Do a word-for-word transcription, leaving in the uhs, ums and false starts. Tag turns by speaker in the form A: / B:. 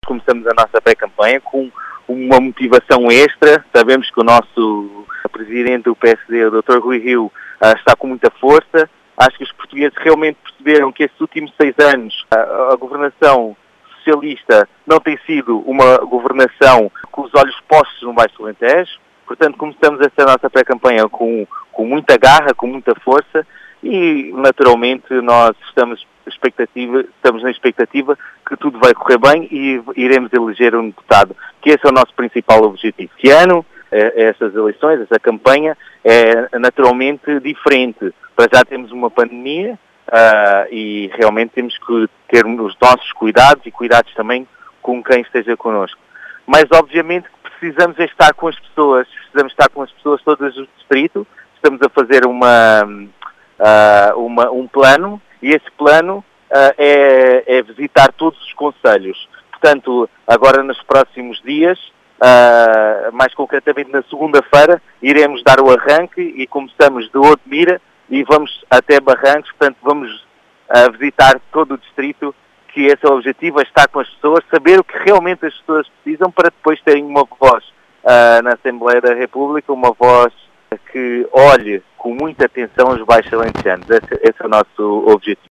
A: começamos a nossa pré-campanha com uma motivação extra. Sabemos que o nosso presidente do P S D, o doutor Rui Rio, está com muita força. Acho que os portugueses realmente perceberam que estes últimos seis anos a, a governação socialista não tem sido uma governação com os olhos postos no Baixo Alentejo. Portanto, começamos esta nossa pré-campanha com, com muita garra, com muita força e, naturalmente, nós estamos, expectativa, estamos na expectativa que tudo vai correr bem e iremos eleger um deputado, que esse é o nosso principal objetivo. Este ano, estas eleições, essa campanha, é naturalmente diferente. Para já temos uma pandemia uh, e realmente temos que ter os nossos cuidados e cuidados também com quem esteja connosco. Mas, obviamente, precisamos estar com as pessoas, precisamos estar com as pessoas todas do distrito. Estamos a fazer uma, uh, uma, um plano e esse plano uh, é, é visitar todos os concelhos. Portanto, agora nos próximos dias, uh, mais concretamente na segunda-feira, iremos dar o arranque e começamos de Odmira e vamos até Barrancos. Portanto, vamos uh, visitar todo o distrito, que esse é o objetivo, é estar com as pessoas, saber o que realmente as pessoas precisam para depois terem uma voz uh, na Assembleia da República, uma voz que olhe com muita atenção os baixos alentejanos. Esse, esse é o nosso objetivo.